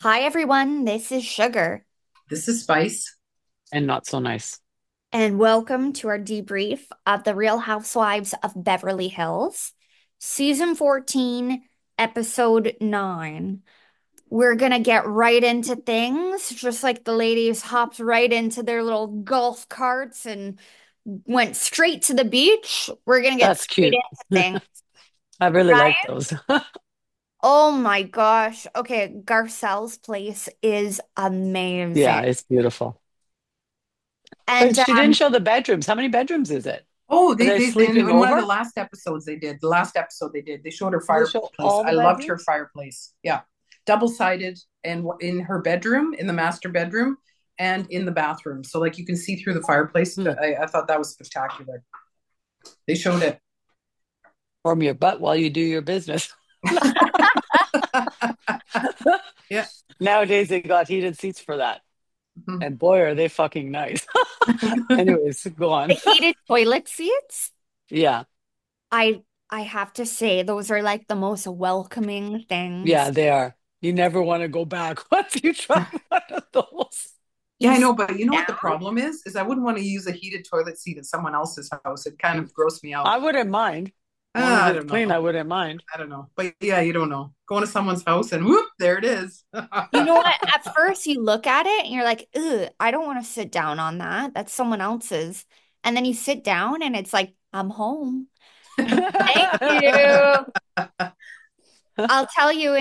Hi, everyone. This is Sugar, This is Spice. And not so nice. and welcome to our debrief of The Real Housewives of Beverly Hills, Season 14, Episode 9. We're gonna get right into things, just like the ladies hopped right into their little golf carts and went straight to the beach. We're gonna get That's straight cute. into things, I really right? like those. Oh my gosh. Okay, Garcelle's place is Yeah, amazing. it's beautiful. But And she didn't show the bedrooms. How many bedrooms is it? Oh, Are they they they sleeping in one of the over? last episodes they did. The last episode they did. They showed her Do they show fireplace. all the I loved her bedrooms? fireplace. Yeah. Double-sided and in her bedroom, in the master bedroom and in the bathroom. So like you can see through the fireplace. Hmm. I thought that was spectacular. They showed it. From your butt while you do your business. Yeah. Nowadays they got heated seats for that. Mhm. And boy, are they fucking nice. Anyways, go the on. heated toilet seats. Yeah, I have to say those are like the most welcoming yeah, things. they are. You never want to go back once you try one of those. Yeah, You I sit know, but you know what the down. problem is? Is I wouldn't want to use a heated toilet seat at someone else's house. It kind of grossed me out. I wouldn't mind. As long as I it's don't clean, know. I wouldn't mind. I don't know. But yeah, you don't know. Going to someone's house and whoop, there it is. You know what? At first you look at it and you're like, ugh, I don't want to sit down on that. That's someone else's. And then you sit down and it's like, I'm home. Thank you. I'll tell you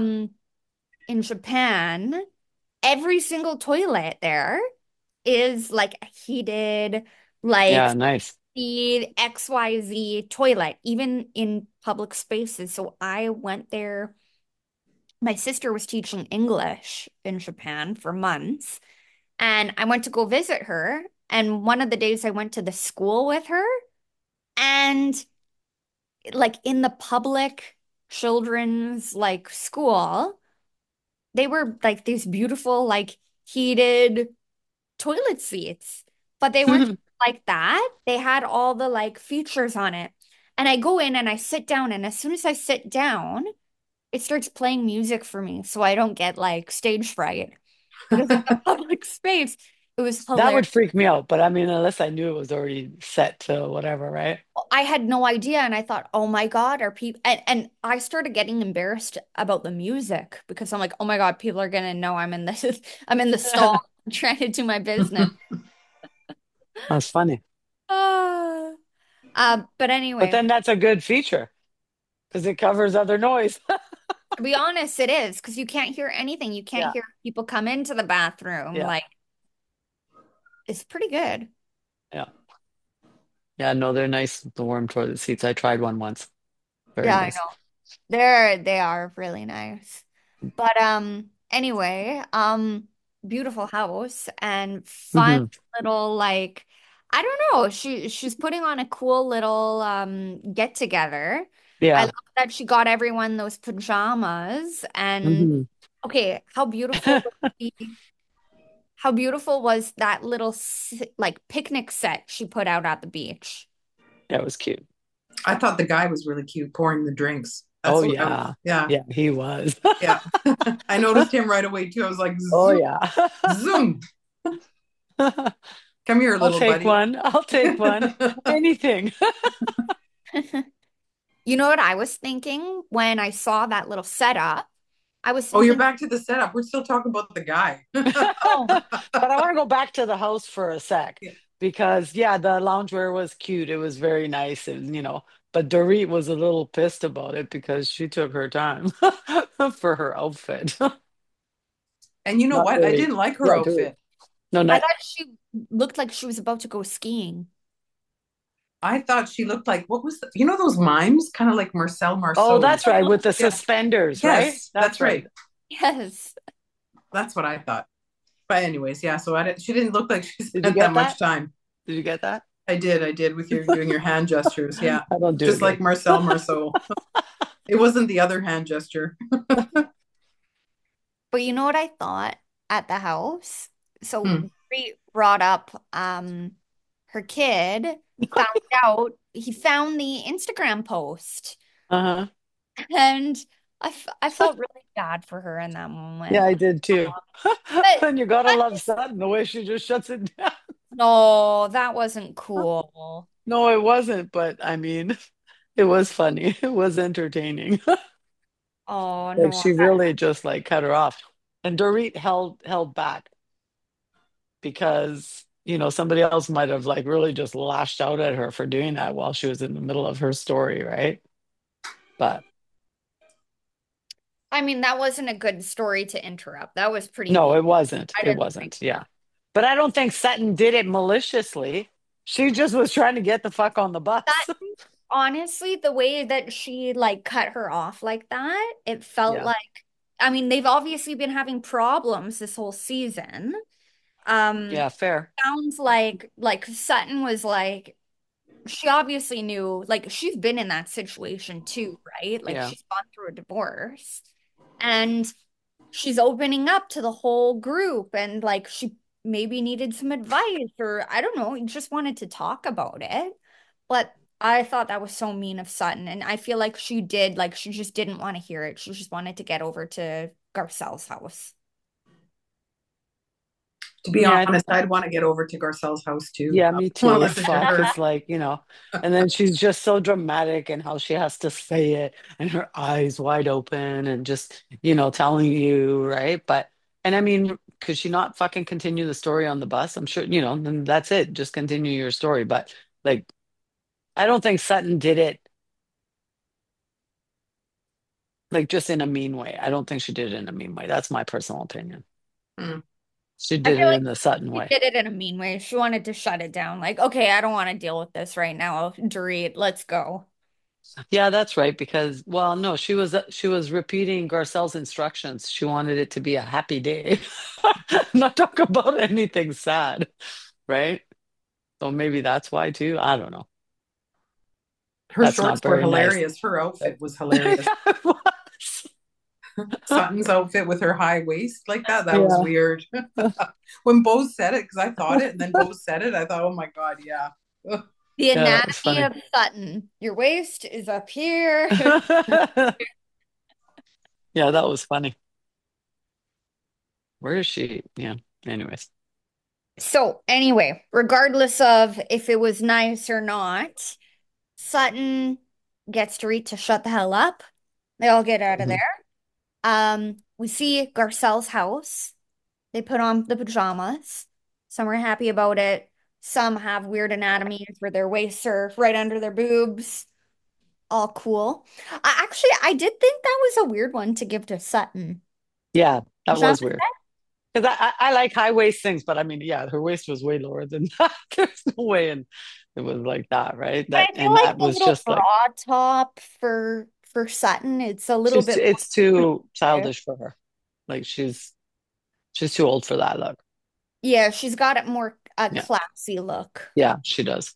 in Japan, every single toilet there is like a heated, like Yeah, nice. the XYZ toilet, even in public spaces. So I went there. My sister was teaching English in Japan for months, and I went to go visit her. And one of the days I went to the school with her, and like in the public children's like school, they were like these beautiful, like heated toilet seats, but they weren't like that. They had all the like features on it. And I go in and I sit down, and as soon as I sit down, it starts playing music for me so I don't get like stage fright because it's a public space. It was That hilarious. would freak me out, but I mean, unless I knew it was already set to whatever, right? I had no idea, and I thought, oh my God, are people and I started getting embarrassed about the music because I'm like, oh my God, people are gonna know I'm in this I'm in the stall trying to do my business. That's funny. Ah. But But anyway, then that's a good feature because it covers other noise. to be honest, it is because you can't hear anything. You can't Yeah, hear people come into the bathroom. yeah, Like, it's pretty good. yeah. Yeah, no, they're nice, the warm toilet seats. I tried one once. Very Yeah, I nice. know. They are really nice. But anyway, beautiful house and fun Hmm. little like I don't know. She's putting on a cool little get together. I Yeah. love that she got everyone those pajamas and Hmm. okay, how beautiful was that little like picnic set she put out at the beach? Yeah, it was cute. I thought the guy was really cute pouring the drinks. Oh, That's what, yeah. yeah, Yeah, he was. yeah. I noticed him right away too. I was like, Oh, zoom, yeah. zoom. Come here, I'll little take buddy. one. I'll take one. Anything. You know what I was thinking when I saw that little setup? I was Oh, you're thinking, back to the setup. We're still talking about the guy. oh, But I want to go back to the house for a sec Yeah. because, yeah, the loungewear was cute. It was very nice. And, but Dorit was a little pissed about it because she took her time for her outfit. And you know Not what? I Dorit. didn't like her Yeah, Dorit. outfit. No, I not. thought she looked like she was about to go skiing. I thought she looked like what was those mimes, kind of like Marcel Oh, Marceau. that's right. With the Yeah. suspenders, right? Yes, That's that's right. right. Yes. That's what I thought. But anyways, yeah. So she didn't look like she Did you spent that get much that? time. Did you get that? I did with your doing your hand gestures. Yeah, I don't do it just like good. Marcel Marceau. It wasn't the other hand gesture. But you know what I thought at the house? So Hmm. Brie brought up her kid found out he found the Instagram post. Uh-huh. And I felt really bad for her in that Yeah, moment. I did too. But And you gotta love Sutton, the way she just shuts it down. no, that wasn't cool. No, it wasn't, but I mean, it was funny. It was entertaining. Oh Like no. she really just like cut her off. And Dorit held back because, somebody else might have like really just lashed out at her for doing that while she was in the middle of her story, right? But I mean, that wasn't a good story to interrupt. That was pretty no, mean. it wasn't. I It didn't like wasn't. that. Yeah. But I don't think Sutton did it maliciously. She just was trying to get the fuck on the That bus. honestly, the way that she like cut her off like that, it felt Yeah. like, I mean, they've obviously been having problems this whole season. Um, Yeah, fair. sounds like Sutton was like she obviously knew, like she's been in that situation too, right? Like Yeah. she's gone through a divorce and she's opening up to the whole group and like she maybe needed some advice or I don't know, just wanted to talk about it. But I thought that was so mean of Sutton and I feel like she did like she just didn't want to hear it. She just wanted to get over to Garcelle's house. To be Yeah, honest, I'd want to get over to Garcelle's house too. yeah, I me want to too. listen to Fuck. her. It's like, and then she's just so dramatic and how she has to say it and her eyes wide open and just, telling you, right? And I mean, could she not fucking continue the story on the bus? I'm sure, then that's it. Just continue your story. But like, I don't think Sutton did it like just in a mean way. I don't think she did it in a mean way. That's my personal opinion. Hmm. She I did feel it like in the Sutton she way. did it in a mean way. She wanted to shut it down. Like, okay, I don't want to deal with this right now, Dorit. Let's go. Yeah, that's right. Because, well, no, she was repeating Garcelle's instructions. She wanted it to be a happy day, not talk about anything sad, right? So maybe that's why too. I don't know. Her That's shorts not were very nice. hilarious. Her outfit But was hilarious. yeah, it was. Sutton's outfit with her high waist like that was Yeah. weird. When Bose said it, because I thought it, and then Bose said it, I thought, oh my God, yeah. The Yeah, that was anatomy funny. of Sutton. Your waist is up here. Yeah, that was funny. Where is she? Yeah. Anyways. So, anyway, regardless of if it was nice or not, Sutton gets Dorit to shut the hell up. They all get out of there. Mhm. We see Garcelle's house. They put on the pajamas. Some are happy about it. Some have weird anatomies where their waists are right under their boobs. All cool. I did think that was a weird one to give to Sutton. Yeah, that Pajama was weird. Because I like high waist things, but I mean, yeah, her waist was way lower than that. There's no way, and it was like that, right? But That I feel and like that the was little just like bra top for Sutton, it's a little bit it's too more. childish for her. Like she's too old for that look. Yeah, she's got a more a Yeah, classy look. yeah, she does.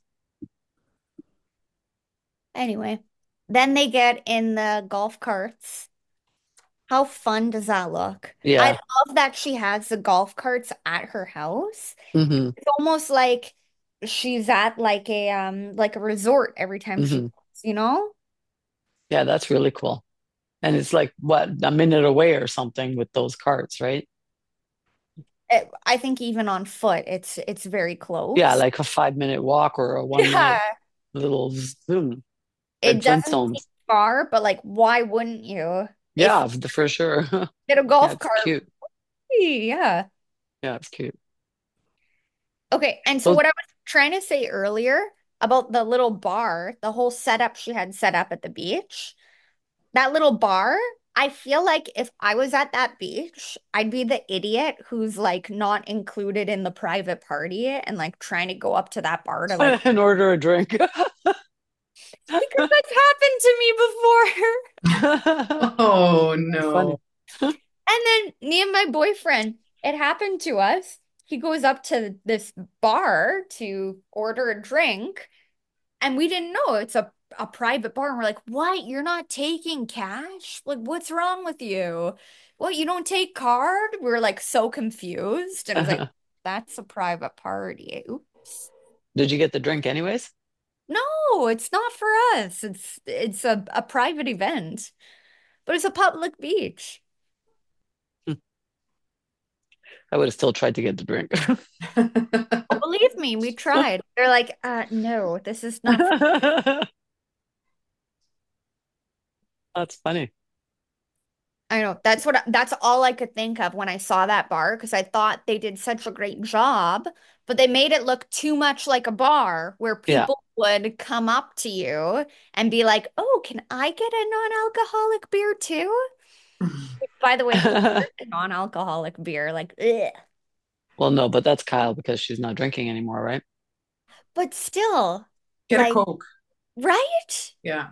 Anyway, then they get in the golf carts. How fun does that look? I Yeah. love that she has the golf carts at her house. Hmm. It's almost like she's at like a resort every time she Hmm. goes, you know? Yeah, that's really cool. And it's like what, a minute away or something with those carts, right? I think even on foot, it's very Yeah, close. like a 5 minute walk or a 1 minute Yeah. little zoom, like It doesn't seem Flintstones. far, but like why wouldn't you? If Yeah, for sure. get a Yeah, golf it's cart, cute. yeah. Yeah, it's cute. Okay, and so Those what I was trying to say earlier about the little bar, the whole setup she had set up at the beach, that little bar, I feel like if I was at that beach, I'd be the idiot who's like not included in the private party and like trying to go up to that bar to like and order a drink. because that's happened to me before. Oh That's funny. no. And then me and my boyfriend, it happened to us. He goes up to this bar to order a drink, and we didn't know it's a private bar. And we're like, what? You're not taking cash? Like, what's wrong with you? What, you don't take card? We were like so confused. And I was like, that's a private party. Oops. Did you get the drink anyways? No, it's not for us. It's a private event. But it's a public beach. I would have still tried to get the drink. Oh, believe me, we tried. They're like, no, this is not. That's funny. I know that's all I could think of when I saw that bar because I thought they did such a great job, but they made it look too much like a bar where Yeah. people would come up to you and be like, "Oh, can I get a non-alcoholic beer too?" By the way, who orders a non-alcoholic beer? Like, ugh. Well, no, but that's Kyle because she's not drinking anymore, right? But still, Get a like, Coke. right? Yeah.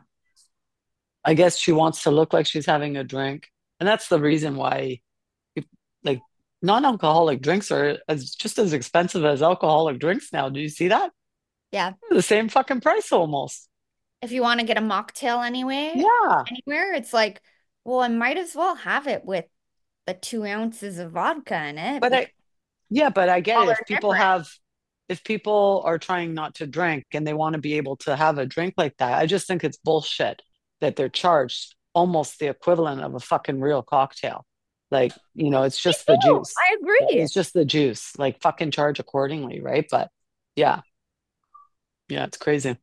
I guess she wants to look like she's having a drink. And that's the reason why, if- like, non-alcoholic drinks are just as expensive as alcoholic drinks now. Do you see that? Yeah. They're the same fucking price almost. If you want to get a mocktail Yeah. anywhere, it's like, well, I might as well have it with the 2 ounces of vodka in it But because I get all it. are different. If people are trying not to drink and they want to be able to have a drink like that, I just think it's bullshit that they're charged almost the equivalent of a fucking real cocktail. Like, it's Me just the too. juice. I Right? agree. It's just the juice. Like, fucking charge accordingly, right? But yeah, yeah, it's crazy.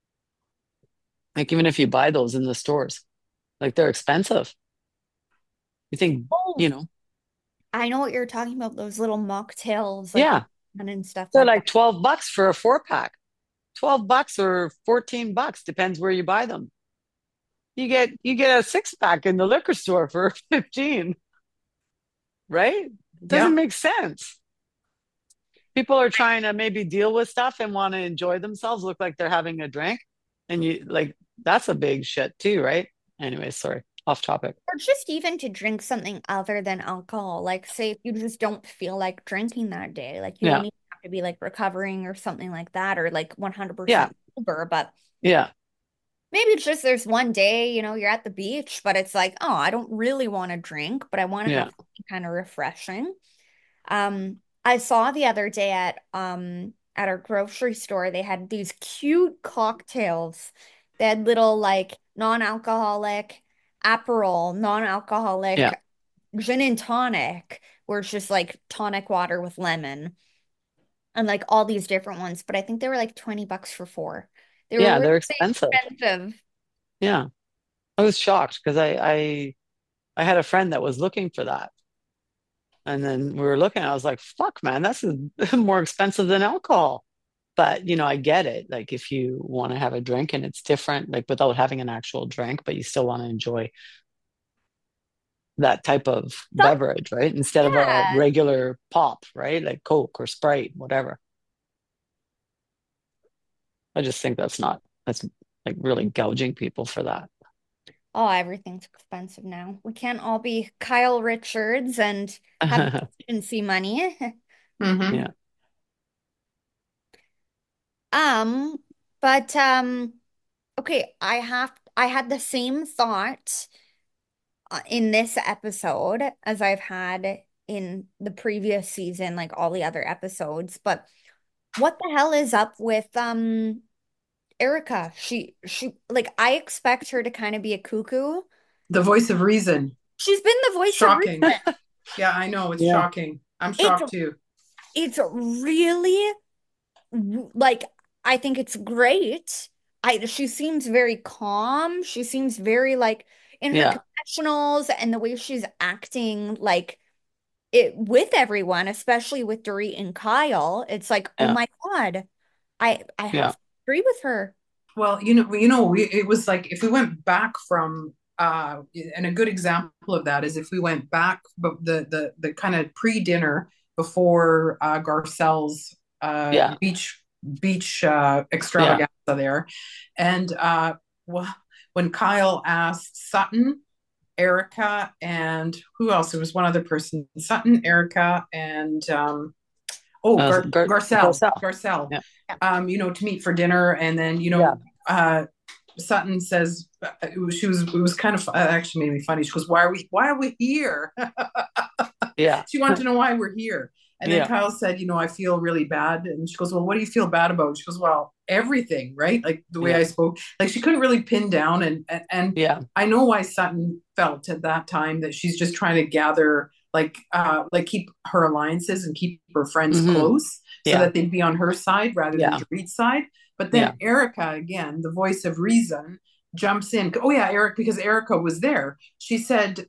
Like, even if you buy those in the stores, like, they're expensive. You think, Oh, you know, I know what you're talking about, those little mocktails, like yeah, and stuff they're like that. like $12 for a 4 pack. $12 or $14, depends where you buy them. You get a 6 pack in the liquor store for 15, right? It doesn't Yeah. make sense. People are trying to maybe deal with stuff and want to enjoy themselves, look like they're having a drink. And you like that's a big shit too, right? Anyway, sorry, off topic. Or just even to drink something other than alcohol. Like, say if you just don't feel like drinking that day, like you Yeah, don't even have to be like recovering or something like that, or like yeah, 100% sober, but yeah, maybe it's just there's one day, you're at the beach, but it's like, oh, I don't really want to drink, but I want to have yeah, something kind of refreshing. I saw the other day at our grocery store, they had these cute cocktails. They had little like non-alcoholic Aperol, yeah, non-alcoholic gin and tonic, where it's just like tonic water with lemon and like all these different ones. But I think they were like 20 bucks for four. They were yeah. really They're expensive. expensive. Yeah, I was shocked because I had a friend that was looking for that, and then we were looking. I was like, "Fuck, man, that's more expensive than alcohol." But I get it. Like if you want to have a drink and it's different, like without having an actual drink, but you still want to enjoy that type of Some, beverage, right? Instead of a yeah. regular pop, right? Like Coke or Sprite, whatever. I just think that's like really gouging people for that. Oh, everything's expensive now. We can't all be Kyle Richards and have emergency money. Hmm. Yeah. Um, but okay, I had the same thought in this episode as I've had in the previous season, like all the other episodes. But what the hell is up with Erica? She like I expect her to kind of be a cuckoo. The voice of reason. She's been the voice of Shocking. reason. Yeah, I know. It's Yeah. shocking. I'm It's shocked too. it's really like I think it's great. She seems very calm. She seems very like in her Yeah. confessionals and the way she's acting like it with everyone, especially with Dorit and Kyle. It's like, oh Yeah. my God, I have Yeah. to agree with her. Well, it was like if we went back from and a good example of that is if we went back but the kind of pre-dinner before Garcelle's Yeah. beach Yeah. extravaganza there. And well, when Kyle asked Sutton, Erica, and who else? There was one other person, Sutton, Erica, and Garcelle. Garcelle, Yeah. to meet for dinner. And then, Yeah. Sutton says it was kind of actually made me funny. She goes, why are we here? Yeah. She wanted to know why we're here. And then Yeah. Kyle said, I feel really bad. And she goes, well, what do you feel bad about? She goes, well, everything, right? Like the way Yeah. I spoke, like she couldn't really pin down. And Yeah. I know why Sutton felt at that time that she's just trying to gather, like keep her alliances and keep her friends Hmm. close so Yeah. that they'd be on her side rather than Yeah. Dorit's side. But Yeah. then Erica, again, the voice of reason, jumps in. Oh yeah, Eric, because Erica was there. She said,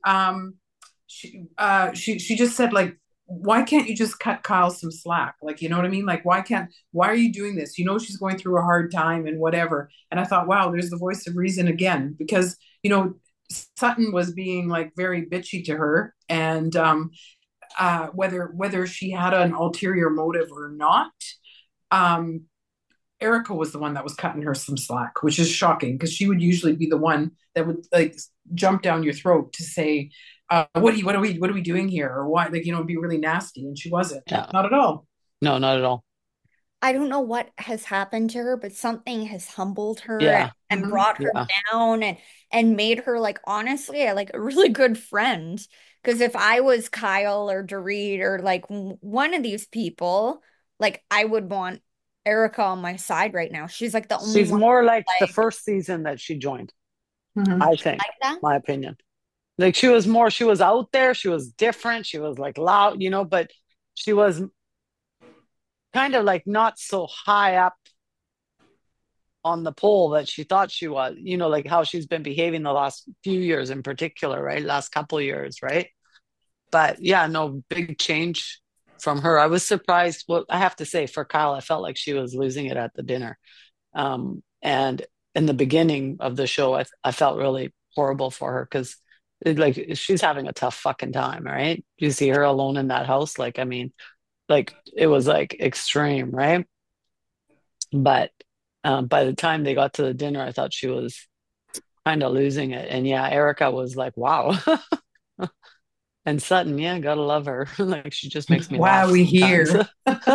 she just said, like, why can't you just cut Kyle some slack? Like, you know what I mean? Like, why are you doing this? She's going through a hard time and whatever. And I thought, wow, there's the voice of reason again, because, Sutton was being like very bitchy to her. And whether she had an ulterior motive or not, um, Erica was the one that was cutting her some slack, which is shocking because she would usually be the one that would like jump down your throat to say, what are we doing here? Or why, like, be really nasty. And she wasn't, Yeah. not at all. No, not at all. I don't know what has happened to her, but something has humbled her Yeah. and Mm-hmm. brought her Yeah. down and made her like honestly like a really good friend. Because if I was Kyle or Dorit or like one of these people, like I would want Erica on my side right now. She's like the only She's one more like the like first season that she joined, Mm-hmm. I think, that. my opinion. Like she was out there, she was different, she was like loud, but she was kind of like not so high up on the pole that she thought she was, like how she's been behaving the last few years in particular, right? Last couple of years, right? But yeah, no big change from her. I was surprised. Well, I have to say, for Kyle, I felt like she was losing it at the dinner. And in the beginning of the show, I felt really horrible for her because like she's having a tough fucking time, right? You see her alone in that house. Like, I mean, like it was like extreme, right? But by the time they got to the dinner, I thought she was kind of losing it. And yeah, Erica was like, wow. And Sutton, yeah, gotta love her. Like she just makes me laugh Wow, we sometimes. hear.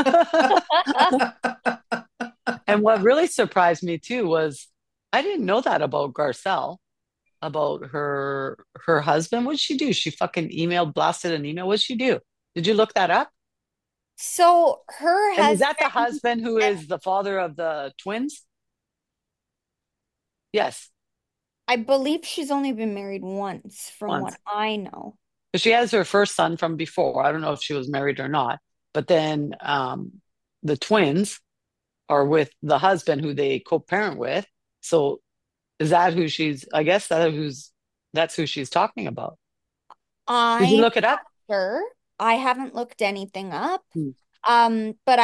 And what really surprised me too was I didn't know that about Garcelle, about her husband. What'd she do? She fucking blasted an email. What'd she do? Did you look that up? So her And is husband, that the husband who is the father of the twins? Yes, I believe she's only been married once, from what once. I know. Because she has her first son from before. I don't know if she was married or not. But then the twins are with the husband who they co-parent with. So is that who she's, I guess that's who she's talking about. Did you I'm look it up? sure. I haven't looked anything up. Hmm. But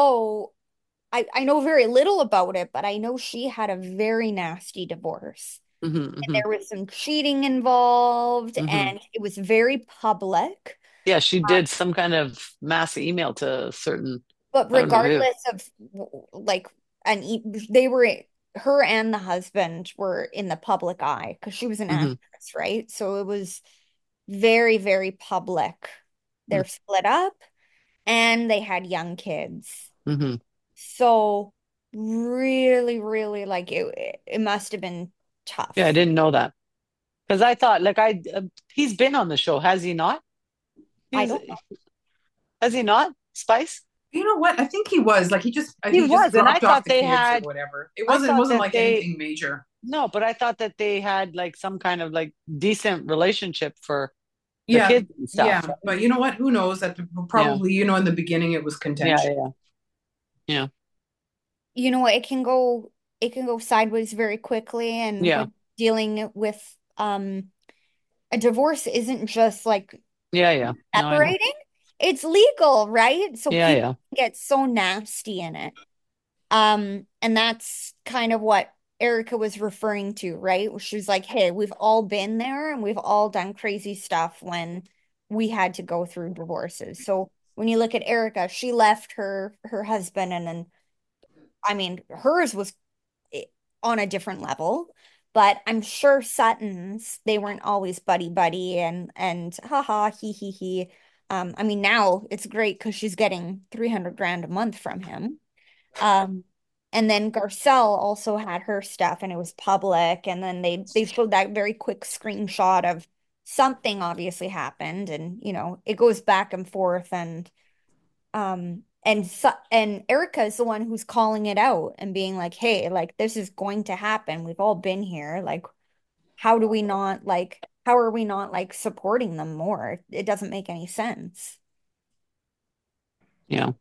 I know very little about it, but I know she had a very nasty divorce. Hmm. And Hmm. there was some cheating involved, Hmm. and it was very public. Yeah, she did some kind of mass email to certain, But I don't know who. regardless of like, they were her and the husband were in the public eye because she was an Hmm. actress, right? So it was very, very public. They're split up and they had young kids. Hmm. So really, really like it must have been Yeah, I tough. didn't know that because I thought like he's been on the show, has he not? I He's don't know. Has he not? Spice? You know what? I think he was like He he just was, and I dropped off thought the they kids or had. whatever. It I wasn't it thought wasn't that like they anything major. no, but I thought that they had like some kind of like decent relationship for the Yeah, kids and stuff, yeah. right? But you know what? Who knows? Yeah, Probably, in the beginning it was yeah, contentious. yeah, yeah, You know what? It can go sideways very quickly, and yeah, when dealing with a divorce isn't just like yeah, yeah. No, I know. separating, it's legal, right? So Yeah, people yeah. get so nasty in it. And that's kind of what Erica was referring to, right? She was like, hey, we've all been there and we've all done crazy stuff when we had to go through divorces. So when you look at Erica, she left her husband, and then I mean hers was i- on a different level. But I'm sure Sutton's, they weren't always buddy buddy and haha he he. I mean now it's great because she's getting 300 grand a month from him. Um, and then Garcelle also had her stuff and it was public. And then they showed that very quick screenshot of something obviously happened. And, it goes back and forth. And And Erica is the one who's calling it out and being like, "Hey, like this is going to happen. We've all been here. Like, how are we not like supporting them more? It doesn't make any sense." Yeah.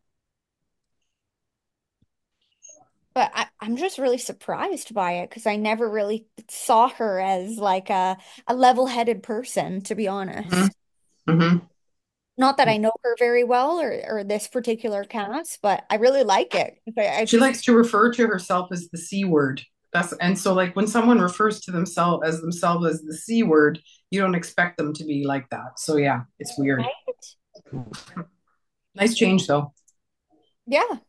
But I'm just really surprised by it because I never really saw her as like a level-headed person, to be Hmm. honest. Hmm. Not that I know her very well or this particular cast, but I really like it. I She just likes to refer to herself as the C word. And so like when someone refers to themselves as the C word, you don't expect them to be like that. So yeah, it's weird. right. Nice change though. Yeah.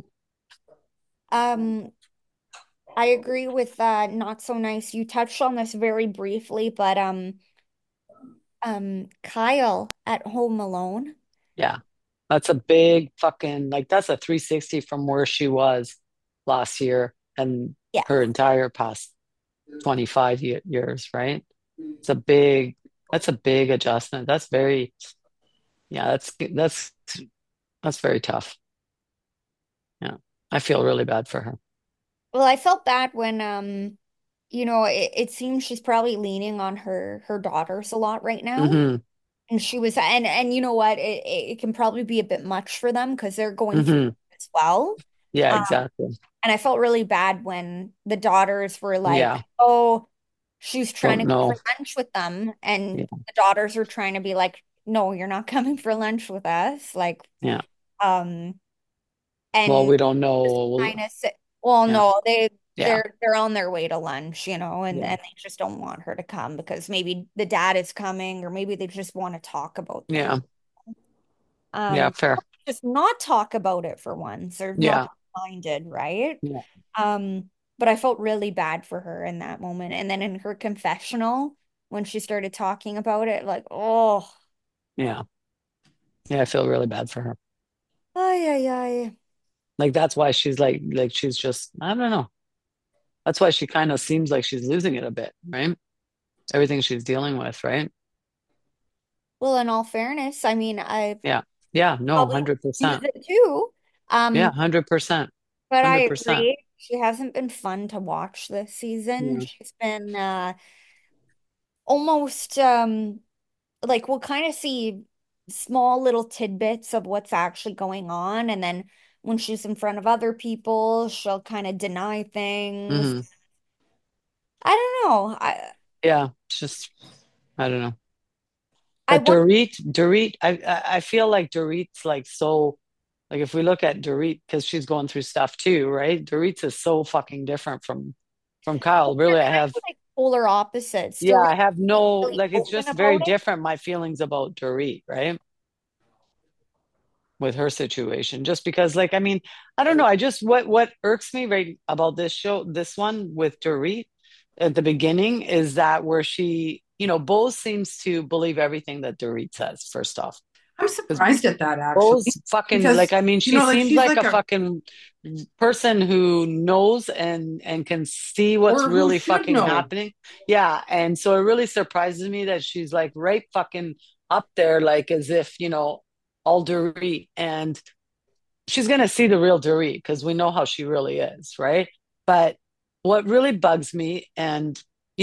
Um, I agree with not so nice. You touched on this very briefly, but Kyle at Home Alone. Yeah. That's a big fucking, like, that's a 360 from where she was last year and Yeah. her entire past 25 years, right? It's a big, that's a big adjustment. That's very, yeah, that's very tough. Yeah. I feel really bad for her. Well, I felt bad when it seems she's probably leaning on her daughters a lot right now. Hmm. And she was and you know what? It can probably be a bit much for them because they're going through Hmm. it as well. Yeah, Um, exactly. and I felt really bad when the daughters were like, Yeah. "Oh, she's trying Don't to go know. for lunch with them," and Yeah. the daughters are trying to be like, "No, you're not coming for lunch with us." Like, Yeah. um, Well, and we don't just know. kind of say, well, Yeah. no, Yeah. they're on their way to lunch, Yeah. and they just don't want her to come because maybe the dad is coming, or maybe they just want to talk about things. Yeah. Yeah. Fair. Just not talk about it for once, or not Yeah. be minded, right? Yeah. But I felt really bad for her in that moment. And then in her confessional, when she started talking about it, like, oh, Yeah. Yeah. I feel really bad for her. ay, ay, ay. Like that's why she's like she's just I don't know. That's why she kind of seems like she's losing it a bit, right? Everything she's dealing with, right? Well, in all fairness, I mean, I Yeah. Yeah, no, probably use 100%. it too. Yeah, Um, 100%. but I 100%. agree. She hasn't been fun to watch this season. Yeah. She's been almost like we'll kind of see small little tidbits of what's actually going on, and then when she's in front of other people, she'll kind of deny things. Hmm. I don't know. Yeah, it's just I don't know. I But want Dorit, I feel like Dorit's like so like if we look at Dorit because she's going through stuff too, right? Dorit's is so fucking different from Kyle. they're Really, I kind have of like polar opposites. yeah, Dorit I have no really like it's open just very about it. different my feelings about Dorit, right? With her situation just because like I mean I don't know I just what irks me right about this show this one with Dorit at the beginning is that where she Bose seems to believe everything that Dorit says first off I'm because surprised at that actually Bose fucking like because I mean she like seems she's like like a a fucking person who knows and can see what's or who really should fucking know. happening yeah and so it really surprises me that she's like right fucking up there like as if all Dorit and she's going to see the real Dorit because we know how she really is, right? But what really bugs me, and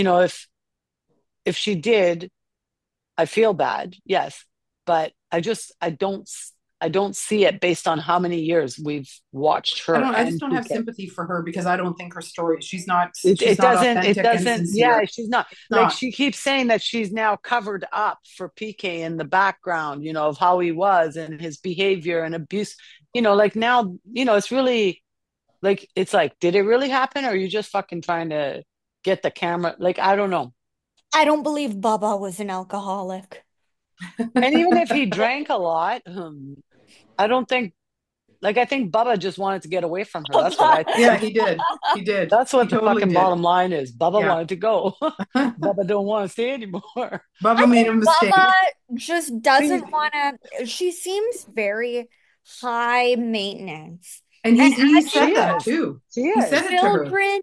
if she did, I feel bad, yes, but I don't see it based on how many years we've watched her I just and don't have PK. sympathy for her because I don't think her story It, she's it not doesn't it authentic and doesn't yeah sincere. she's not It's like not. she keeps saying that she's now covered up for PK in the background of how he was and his behavior and abuse like now it's really like, it's like, did it really happen? Or are you just fucking trying to get the camera? Like, I don't know. I don't believe Bubba was an alcoholic. And even if he drank a lot, I don't think, like, I think Bubba just wanted to get away from her. That's what I Yeah, think. Bubba. he did. He did. That's He what the totally fucking did. bottom line is. Bubba Yeah. wanted to go. Bubba don't want to stay anymore. I Bubba made think a Bubba mistake. just doesn't See, want to. She seems very high maintenance. And And he as you she said that know, is. too. She He said is. it to her. children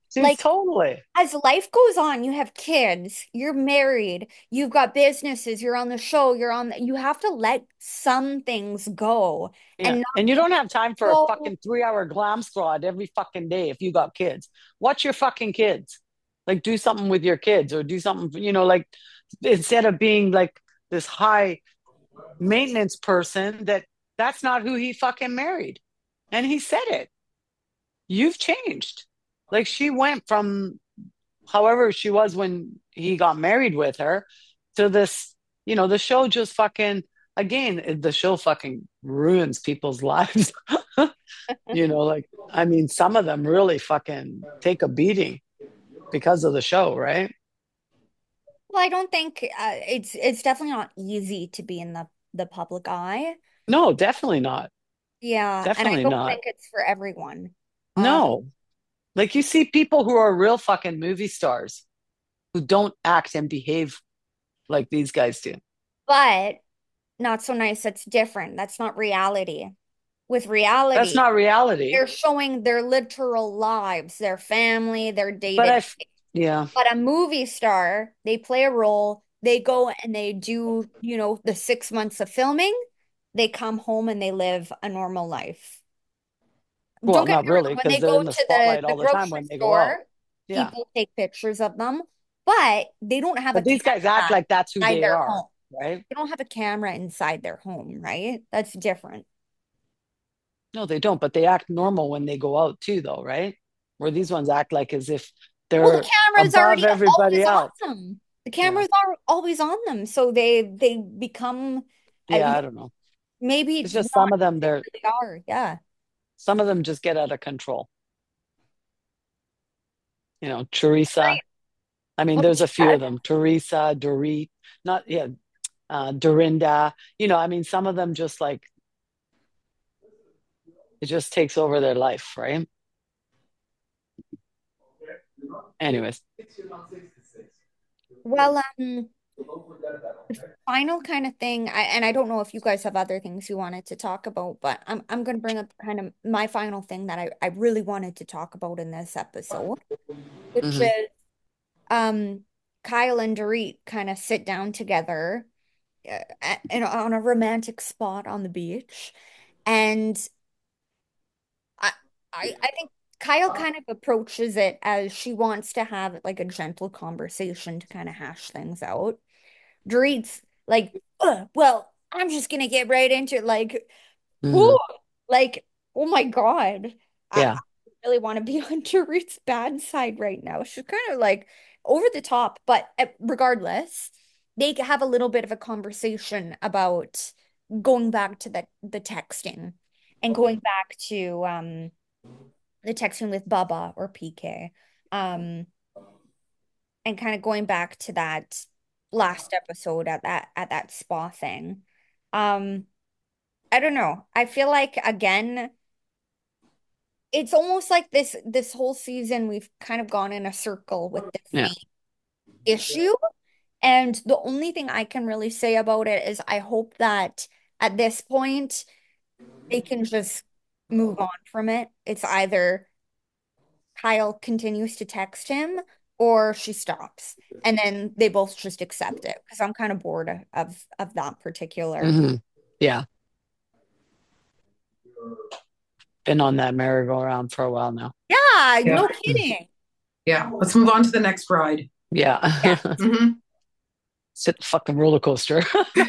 She's Like, totally. as life goes on, you have kids, you're married, you've got businesses, you're on the show, you have to let some things go Yeah. and And not you don't have time for a go. fucking 3 hour glam squad every fucking day if you got kids. Watch your fucking kids. Like do something with your kids or do something, like instead of being like this high maintenance person that's not who he fucking married. And he said it. You've changed. Like she went from however she was when he got married with her to this, the show just fucking, again, the show fucking ruins people's lives. Like, I mean, some of them really fucking take a beating because of the show, right? Well, I don't think it's definitely not easy to be in the public eye. No, definitely not. Yeah, and I Definitely don't not. think it's for everyone. Um, No. Like you see people who are real fucking movie stars who don't act and behave like these guys do. but not so nice. That's different. That's not reality. With That's reality, not reality. they're showing their literal lives, their family, their day But to I, day. yeah. But a movie star, they play a role, they go and they do, the 6 months of filming, they come home and they live a normal life. Well, Don't get not me wrong, really, when because they they're go in the to the, spotlight the all the time grocery when they go out. store, Yeah. people take pictures of them, but they don't have a But these guys act camera like that's who inside they their are, home. right? They don't have a camera inside their home, right? That's different. No, they don't, but they act normal when they go out too, though, right? Where these ones act like as if Well, the they're camera's above already everybody always on else. them. The Yeah. cameras are always on them, so they become Yeah, I don't know. maybe It's just not some of who them, they really are. Yeah. some of them just get out of control. Teresa. I mean, What there's you a few of said. them. Teresa, Dorit, not, yeah, Dorinda. I mean, some of them just like, it just takes over their life, right? Anyways. Well, the final kind of thing, and I don't know if you guys have other things you wanted to talk about, but I'm going to bring up kind of my final thing that I really wanted to talk about in this episode, which Hmm. is um Kyle and Dorit kind of sit down together on a romantic spot on the beach, and I, I think Kyle kind of approaches it as she wants to have like a gentle conversation to kind of hash things out. Dorit's like, well, I'm just gonna get right into it. Like, whoo, Hmm. like, oh my God. I Yeah. really want to be on Dorit's bad side right now. She's kind of like over the top, but regardless, they have a little bit of a conversation about going back to the texting and going back to the texting with Baba or PK. Um, and kind of going back to that last episode at that spa thing. Um, I don't know. I feel like again, it's almost like this whole season we've kind of gone in a circle with the Yeah. same issue. And the only thing I can really say about it is I hope that at this point they can just move on from it. It's either Kyle continues to text him or she stops. And then they both just accept it because I'm kind of bored of that particular. Hmm. Yeah. Been on that merry-go-round for a while now. Yeah, Yeah. no kidding. Yeah. Let's move on to the next ride. Yeah. Hmm. Sit the fucking roller coaster.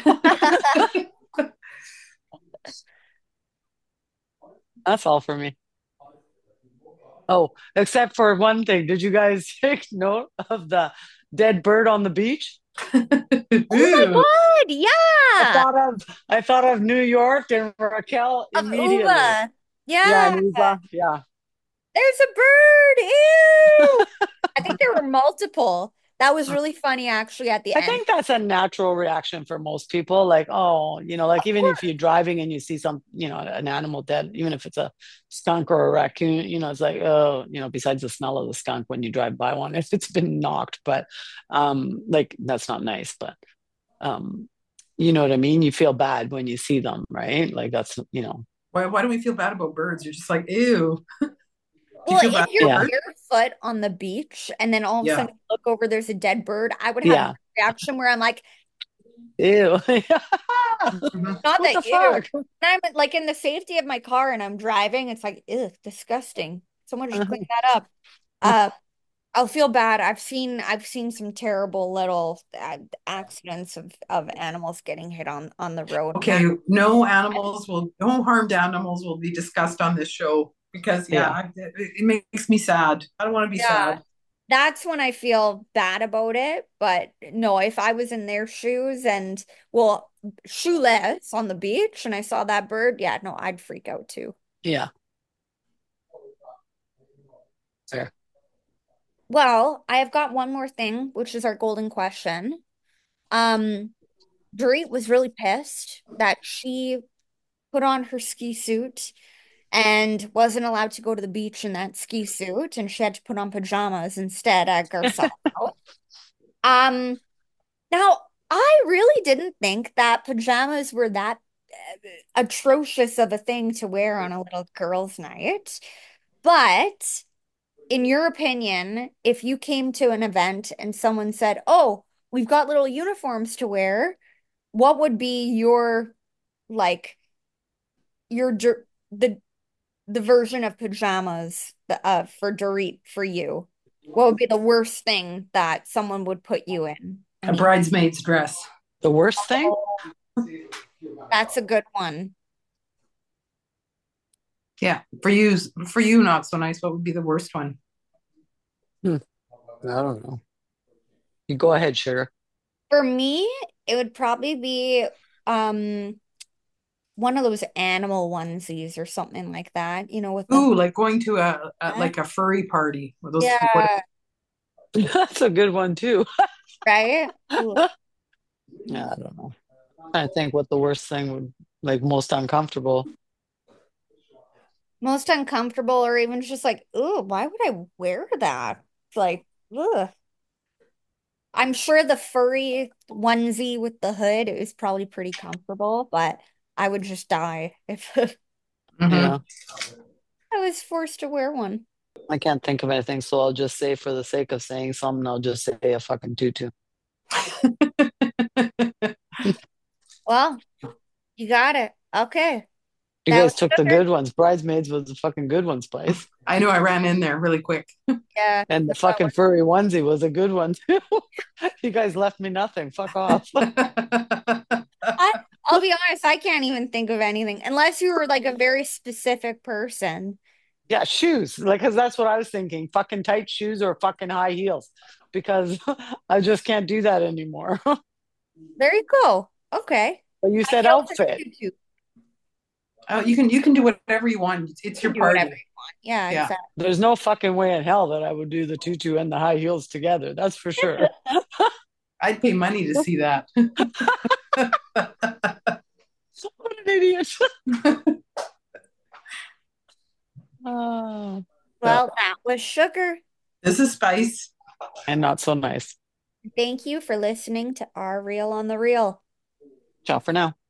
That's all for me. Oh, except for one thing. Did you guys take note of the dead bird on the beach? Oh my Ooh. God, I yeah. thought of I thought of New York and Raquel Of immediately. Uva. Yeah, Yeah. and Eva. Yeah. There's a bird. Ew. I think there were multiple. That was really funny actually at the I end. think that's a natural reaction for most people. Like, oh, like Of even if you're course. driving and you see an animal dead, even if it's a skunk or a raccoon, it's like, oh, besides the smell of the skunk when you drive by one, if it's been knocked, but like that's not nice, but you know what I mean? You feel bad when you see them, right? Like that's. Why do we feel bad about birds? You're just like, ew. Do you Well, feel if bad you're for Yeah. her? barefoot on the beach and then all of a Yeah. sudden you look over, there's a dead bird, I would have a Yeah. reaction where I'm like, Ew. Mhm. not What that the ew. fuck? And I'm like in the safety of my car and I'm driving, it's like, ugh, disgusting. Someone just clean that up. Uh, I'll feel bad. I've seen some terrible little accidents of animals getting hit on the road. And Okay, no harmed animals will be discussed on this show because, yeah, Yeah. it makes me sad. I don't want to be yeah, sad. that's when I feel bad about it. But no, if I was in their shoes and well, shoeless on the beach and I saw that bird, yeah, no, I'd freak out too. Yeah. Fair. Well, I have got one more thing, which is our golden question. Um, Dorit was really pissed that she put on her ski suit and wasn't allowed to go to the beach in that ski suit, and she had to put on pajamas instead at Garcelle. Um, Now I really didn't think that pajamas were that atrocious of a thing to wear on a little girls' night. But in your opinion, if you came to an event and someone said, "Oh, we've got little uniforms to wear," what would be your like the version of pajamas for Dorit for you? What would be the worst thing that someone would put you in? A bridesmaid's dress. The worst thing? That's a good one. Yeah, for you, not so nice. What would be the worst one? Hmm. I don't know. You go ahead, sugar. For me, it would probably be um one of those animal onesies or something like that, with the Ooh, like going to a like a furry party. yeah, That's a good one too. right? Ooh. Yeah, I don't know. I think what the worst thing would like most uncomfortable. Most uncomfortable or even just like, ooh, why would I wear that? It's like, ugh. I'm sure the furry onesie with the hood is probably pretty comfortable, but I would just die if Mm-hmm. Yeah. I was forced to wear one. I can't think of anything, so I'll just say for the sake of saying something, I'll just say a fucking tutu. Well, you got it. Okay. You That was guys took the sugar. good ones. Bridesmaids was the fucking good one's place. I know I ran in there really quick. Yeah. And the fucking furry onesie was a good one too. You guys left me nothing. Fuck off. I, I'll be honest, I can't even think of anything unless you were like a very specific person. Yeah, shoes. Like, cause that's what I was thinking. Fucking tight shoes or fucking high heels. Because I just can't do that anymore. There you go. Okay. But you I said feel for outfit. you too. You can do whatever you want. It's You your can do whatever party. you want. Yeah, Yeah. exactly. There's no fucking way in hell that I would do the tutu and the high heels together. That's for sure. I'd pay money to see that. What an idiot. Oh, well, Well, that was sugar. This is Spice. and not so nice. Thank you for listening to our Reel on the Reel. Ciao for now.